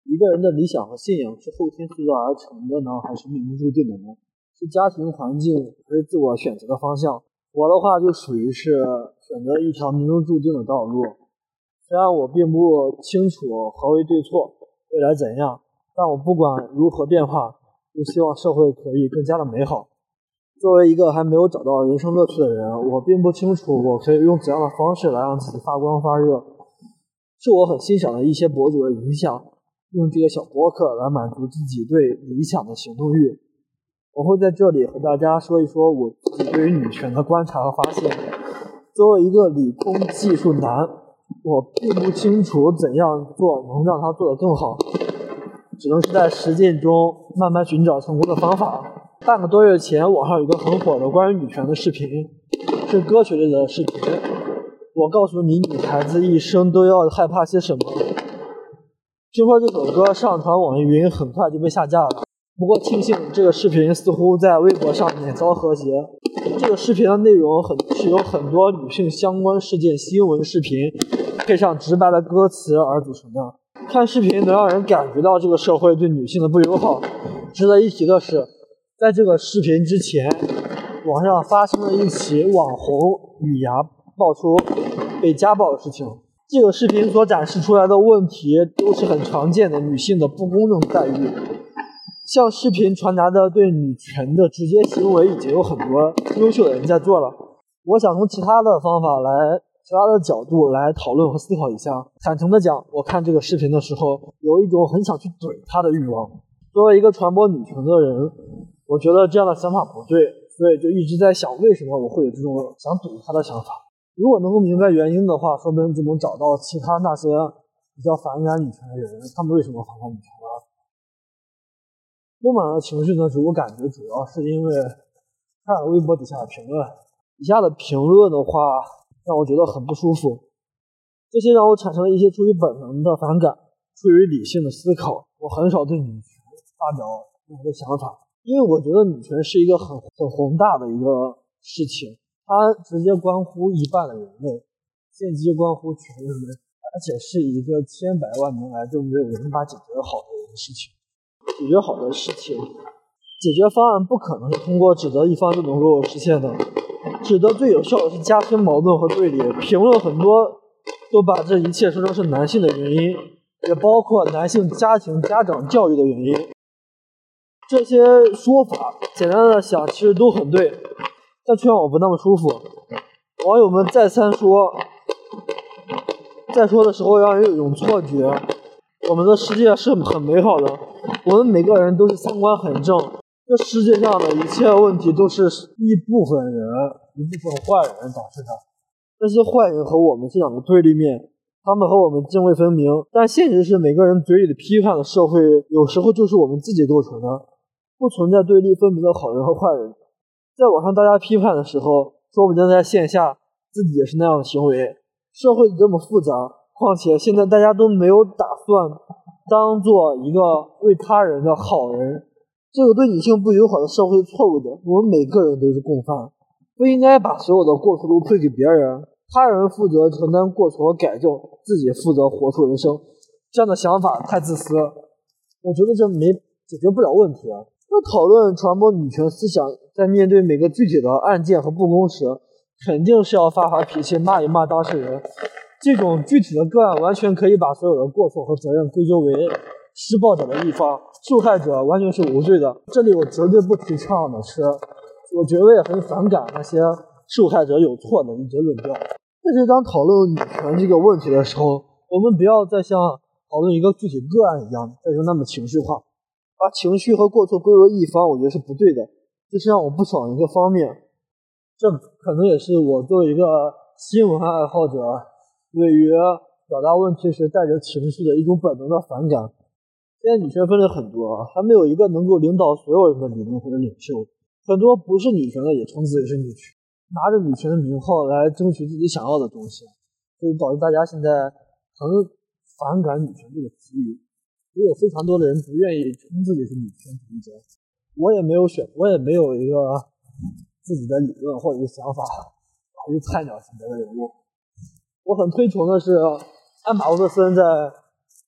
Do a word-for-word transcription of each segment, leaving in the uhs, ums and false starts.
一个人的理想和信仰是后天塑造而成的呢，还是命中注定的呢？是家庭环境还是自我选择的方向？我的话就属于是选择一条命中注定的道路。虽然我并不清楚何为对错，未来怎样，但我不管如何变化，就希望社会可以更加的美好。作为一个还没有找到人生乐趣的人，我并不清楚我可以用怎样的方式来让自己发光发热。是我很欣赏的一些博主的影响，用这个小播客来满足自己对理想的行动欲。我会在这里和大家说一说我自己对于女权的观察和发现。作为一个理工技术男，我并不清楚怎样做能让它做得更好，只能是在实践中慢慢寻找成功的方法。半个多月前，网上有个很火的关于女权的视频，是歌曲类的视频。我告诉你，女孩子一生都要害怕些什么。听说这首歌上传网易云很快就被下架了，不过庆幸这个视频似乎在微博上面遭和谐。这个视频的内容很是由很多女性相关事件新闻视频配上直白的歌词而组成的。看视频能让人感觉到这个社会对女性的不友好。值得一提的是，在这个视频之前，网上发生了一起网红雨芽爆出被家暴的事情。这个视频所展示出来的问题都是很常见的女性的不公正待遇。像视频传达的对女权的直接行为已经有很多优秀的人在做了。我想从其他的方法来其他的角度来讨论和思考一下。坦诚的讲，我看这个视频的时候有一种很想去怼他的欲望。作为一个传播女权的人，我觉得这样的想法不对，所以就一直在想为什么我会有这种想怼他的想法。如果能够明白原因的话，说不定就能找到其他那些比较反感女权的人，他们为什么反感女权呢？不满的情绪呢，我感觉主要是因为看了微博底下的评论，底下的评论的话让我觉得很不舒服，这些让我产生了一些出于本能的反感。出于理性的思考，我很少对女权发表任何的想法，因为我觉得女权是一个很很宏大的一个事情，它直接关乎一半的人类，间接关乎全人类，而且是一个千百万年来都没有人把解决好的一个事情。解决好的事情，解决方案不可能是通过指责一方就能够实现的。指责最有效的是加深矛盾和对立。评论很多都把这一切说成是男性的原因，也包括男性家庭家长教育的原因。这些说法简单的想其实都很对，但却让我不那么舒服。网友们再三说，在说的时候让人有一种错觉，我们的世界是很美好的，我们每个人都是三观很正，这世界上的一切问题都是一部分人一部分坏人导致的。这些坏人和我们是两个对立面，他们和我们泾渭分明，但现实是每个人嘴里的批判的社会有时候就是我们自己构成的，不存在对立分明的好人和坏人。在网上大家批判的时候，说不定在线下自己也是那样的行为。社会这么复杂，况且现在大家都没有打算当做一个为他人的好人，这个对女性不友好的社会是错误的。我们每个人都是共犯，不应该把所有的过错都推给别人，他人负责承担过错和改正，自己负责活出人生。这样的想法太自私，我觉得这没解决不了问题啊。要讨论传播女权思想，在面对每个具体的案件和不公时，肯定是要发发脾气，骂一骂当事人。这种具体的个案完全可以把所有的过错和责任归咎为施暴者的一方，受害者完全是无罪的。这里我绝对不提倡的是，我觉得也很反感那些受害者有错的一些论调。但是当讨论女权这个问题的时候，我们不要再像讨论一个具体个案一样，再就那么情绪化，把情绪和过错归为一方，我觉得是不对的，这是让我不爽的一个方面。这可能也是我作为一个新闻爱好者，对于表达问题时带着情绪的一种本能的反感。现在女权分类很多，还没有一个能够领导所有人的理论或者领袖。很多不是女权的也称自己是女权，拿着女权的名号来争取自己想要的东西，所以导致大家现在很反感女权这个词语。也有非常多的人不愿意称自己是女权主义者。我也没有选，我也没有一个自己的理论或者是想法，我是菜鸟级别的人物。我很推崇的是安巴沃特森在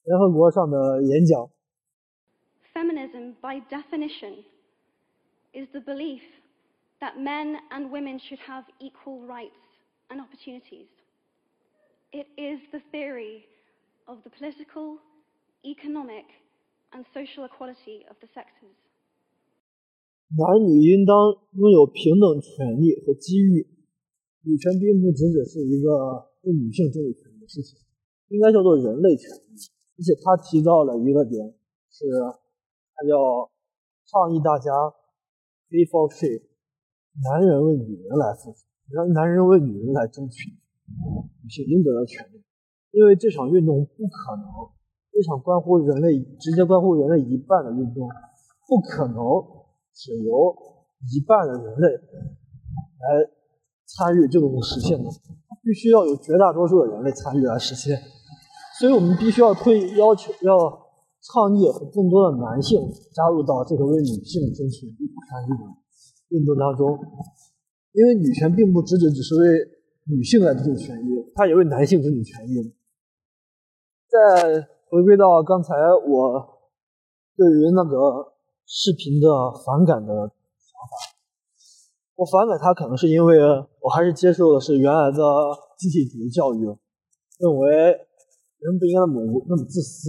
联合国上的演讲。 Feminism, by definition, is the belief that men and women should have equal rights and opportunities. It is the theory of the political, economic, and social equality of the sexes. 男女应当拥有平等权利和机遇。女权并不只只是一个对女性争取权利的事情，应该叫做人类权利。而且他提到了一个点，是他要倡议大家 he for she， 男人为女人来付出，让男人为女人来争取女性应得的权利。因为这场运动不可能，这场关乎人类直接关乎人类一半的运动，不可能只由一半的人类来参与就能实现的，必须要有绝大多数的人类参与来实现。所以我们必须要推要求要倡议更多的男性加入到这个为女性争取权益的运动当中，因为女权并不只只只是为女性来争取权益，它也为男性争取权益。再回归到刚才我对于那个视频的反感的想法，我反感它可能是因为我还是接受的是原来的集体主义教育，认为人不应该那么那么自私，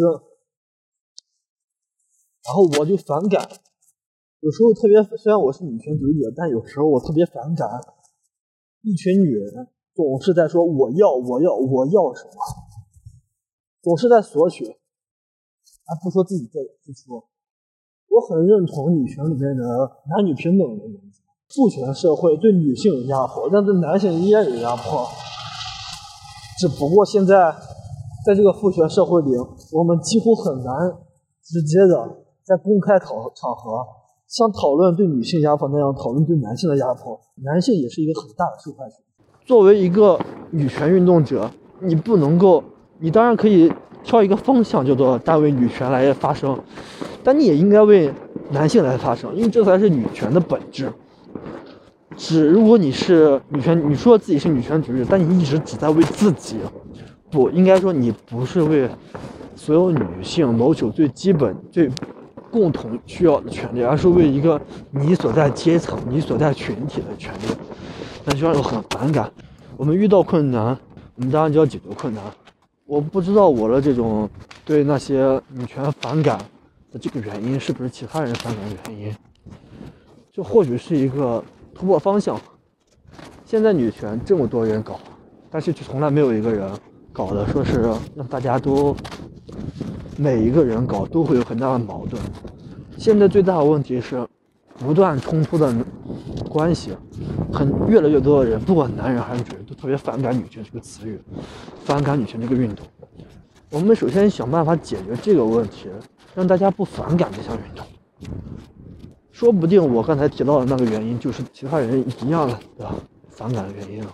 然后我就反感，有时候特别，虽然我是女权主义者，但有时候我特别反感一群女人总是在说我要我要我要什么，总是在索取，而不说自己在付出。我很认同女权里面的男女平等的原则，父权社会对女性有压迫，但对男性依然有压迫。只不过现在在这个父权社会里，我们几乎很难直接的在公开场合像讨论对女性压迫那样讨论对男性的压迫，男性也是一个很大的受害者。作为一个女权运动者，你不能够，你当然可以挑一个方向叫做单为女权来发声，但你也应该为男性来发声，因为这才是女权的本质。只如果你是女权，你说自己是女权主义者，但你一直只在为自己，不应该说你不是为所有女性谋求最基本最共同需要的权利，而是为一个你所在阶层你所在群体的权利，那就让我很反感。我们遇到困难，我们当然就要解决困难。我不知道我的这种对那些女权反感的这个原因是不是其他人反感的原因，就或许是一个突破方向。现在女权这么多人搞，但是从来没有一个人搞的说是让大家都每一个人搞都会有很大的矛盾。现在最大的问题是不断冲突的关系，很越来越多的人，不管男人还是女人，都特别反感女权这个词语，反感女权这个运动。我们首先想办法解决这个问题，让大家不反感这项运动。说不定我刚才提到的那个原因就是其他人一样的反感的原因了，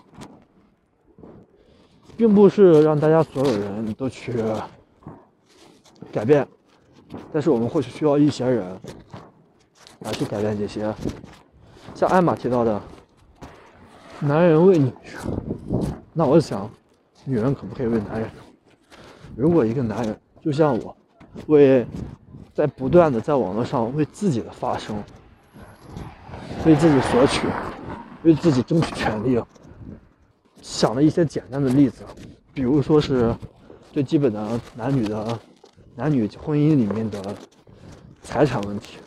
并不是让大家所有人都去改变，但是我们或许需要一些人来去改变这些。像艾玛提到的男人为女人，那我想女人可不可以为男人？如果一个男人就像我，为在不断的在网络上为自己的发声，为自己索取，为自己争取权利，想了一些简单的例子，比如说是最基本的男女的男女婚姻里面的财产问题，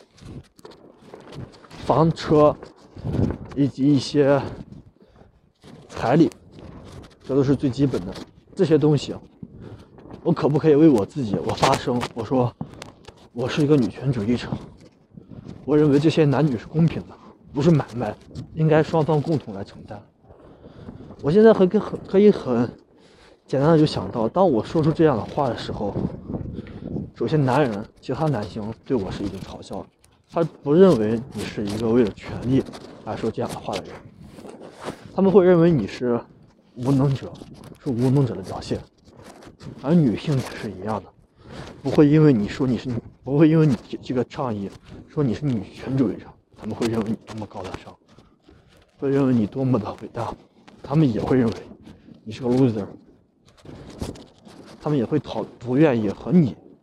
房车以及一些彩礼，这都是最基本的。这些东西我可不可以为我自己我发声，我说我是一个女权主义者，我认为这些男女是公平的，不是买卖，应该双方共同来承担。我现在很很可以很简单的就想到，当我说出这样的话的时候，首先男人其他男性对我是一种嘲笑，他不认为你是一个为了权利来说这样的话的人，他们会认为你是无能者，是无能者的表现。而女性也是一样的，不会因为你说你是不会因为你这个倡议说你是女权主义者，他们会认为你多么高大上，会认为你多么的伟大，他们也会认为你是个 loser， 他们也会讨不愿意和你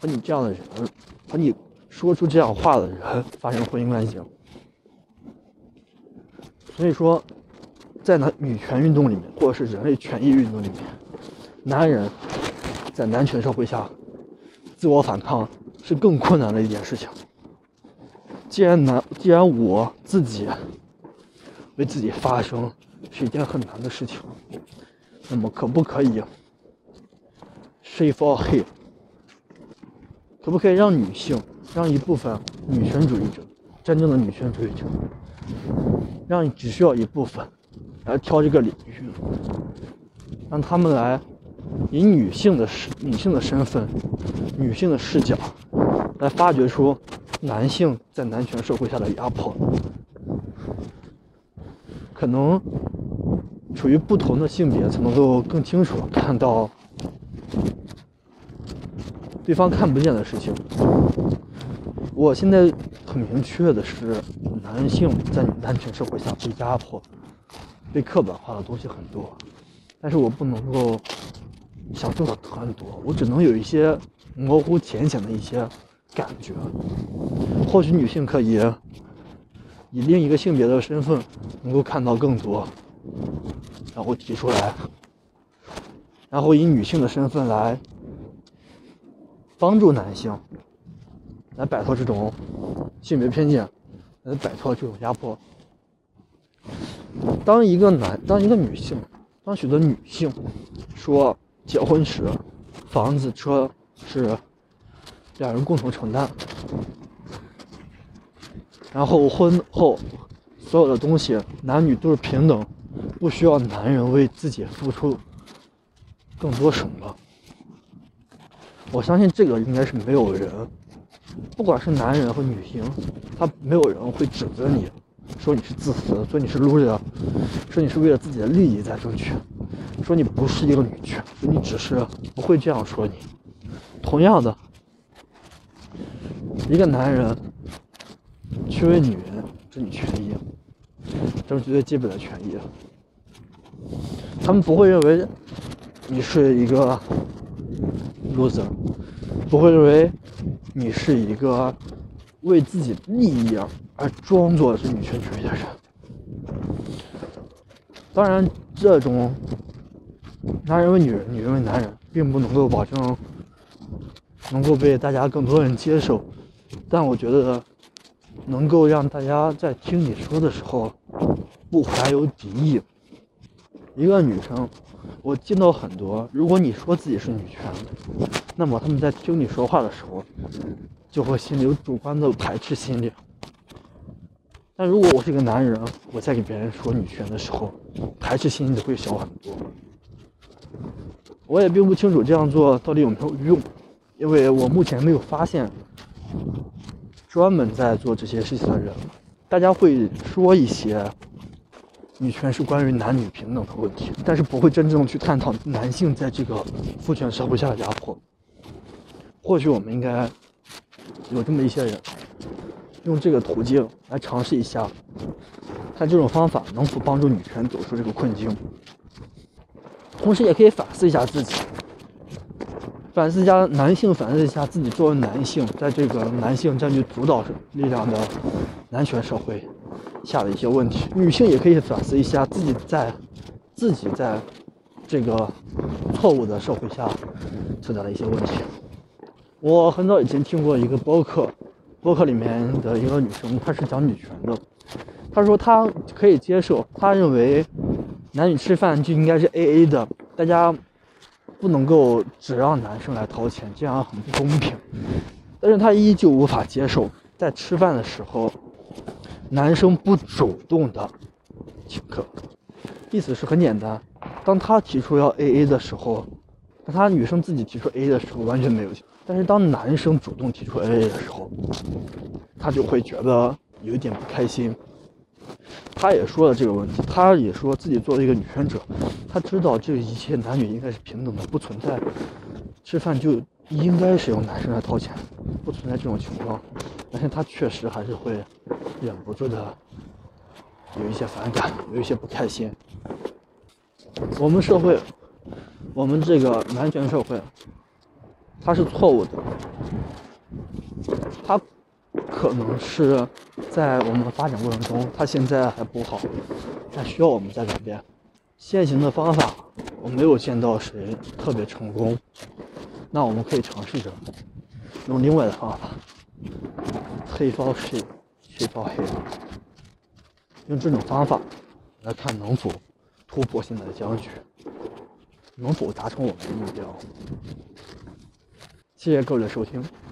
和你这样的人，和你说出这样话的人发生婚姻关系。所以说，在男女权运动里面，或者是人类权益运动里面，男人在男权社会下自我反抗是更困难的一件事情。既然男，既然我自己为自己发声是一件很难的事情，那么可不可以 she for he， 可不可以让女性，让一部分女权主义者，真正的女权主义者，让只需要一部分来挑这个领域，让他们来以女性的女性的身份、女性的视角来发掘出男性在男权社会下的压迫。可能处于不同的性别才能够更清楚地看到对方看不见的事情。我现在很明确的是，男性在男权社会下被压迫、被刻板化的东西很多，但是我不能够想做的很多，我只能有一些模糊浅显的一些感觉。或许女性可以以另一个性别的身份能够看到更多，然后提出来，然后以女性的身份来帮助男性来摆脱这种性别偏见，来摆脱这种压迫。当一个男，当一个女性，当许多女性说结婚时房子车是两人共同承担，然后婚后所有的东西男女都是平等，不需要男人为自己付出更多什么，我相信这个应该是没有人，不管是男人和女性，他没有人会指责你，说你是自私，说你是 loser， 说你是为了自己的利益在争取，说你不是一个女权，说你只是不会这样说你。同样的，一个男人去为女人争取权益，争取最基本的权益，他们不会认为你是一个 loser， 不会认为你是一个为自己利益而装作是女权主义的人。当然，这种男人为女人，女人为男人，并不能够保证能够被大家更多人接受，但我觉得能够让大家在听你说的时候不怀有敌意。一个女生，我见到很多，如果你说自己是女权，那么他们在听你说话的时候就会心里有主观的排斥心理。但如果我是一个男人，我在给别人说女权的时候，排斥心理会小很多。我也并不清楚这样做到底有没有用，因为我目前没有发现专门在做这些事情的人。大家会说一些女权是关于男女平等的问题，但是不会真正去探讨男性在这个父权社会下的压迫。或许我们应该有这么一些人，用这个途径来尝试一下，看这种方法能否帮助女权走出这个困境。同时也可以反思一下自己，反思一下男性，反思一下自己作为男性，在这个男性占据主导力量的男权社会下的一些问题。女性也可以反思一下自己在自己在这个错误的社会下存在的一些问题。我很早以前听过一个播客，播客里面的一个女生，她是讲女权的。她说她可以接受，她认为男女吃饭就应该是 A A 的，大家不能够只让男生来掏钱，这样很不公平。但是她依旧无法接受，在吃饭的时候，男生不主动的请客。意思是很简单，当他提出要 A A 的时候，当他女生自己提出 A A 的时候，完全没有。但是当男生主动提出 A A 的时候，他就会觉得有一点不开心。他也说了这个问题，他也说自己作为一个女权者，他知道这一切男女应该是平等的，不存在吃饭就应该是由男生来掏钱，不存在这种情况。但是他确实还是会忍不住的有一些反感，有一些不开心。我们社会，我们这个男权社会，它是错误的， 它可能是在我们发展过程中，它现在还不好，它需要我们再改变。现行的方法我没有见到谁特别成功，那我们可以尝试着用另外的方法，黑包是黑包黑，用这种方法来看能否突破现在的僵局，能否达成我们的目标。谢谢各位的收听。